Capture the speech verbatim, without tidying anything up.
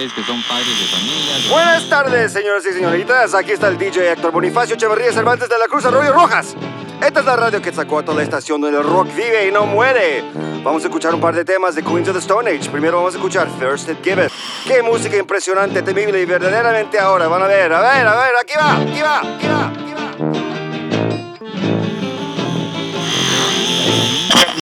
ustedes que son padres de familia. Buenas tardes, señoras y señoritas. Aquí está el D J Héctor Bonifacio Echeverría Cervantes de la Cruz Arroyo Rojas. Esta es la radio Quetzalcóatl, la estación donde el rock vive y no muere. Vamos a escuchar un par de temas de Queens of the Stone Age. Primero vamos a escuchar Thirsted Giveth. Qué música impresionante, temible y verdaderamente ahora. Van a ver, a ver, a ver, aquí va, aquí va, aquí va.